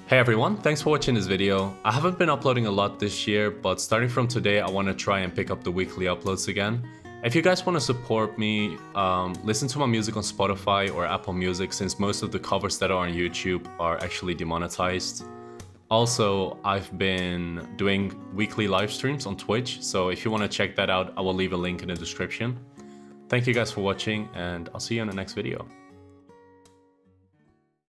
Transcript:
Hey everyone, thanks for watching this video. I haven't been uploading a lot this year, but starting from today I want to try and pick up the weekly uploads again. If you guys want to support me, listen to my music on Spotify or Apple Music, since most of the covers that are on YouTube are actually demonetized. Also, I've been doing weekly live streams on Twitch, so if you want to check that out, I will leave a link in the description. Thank you guys for watching, and I'll see you in the next video.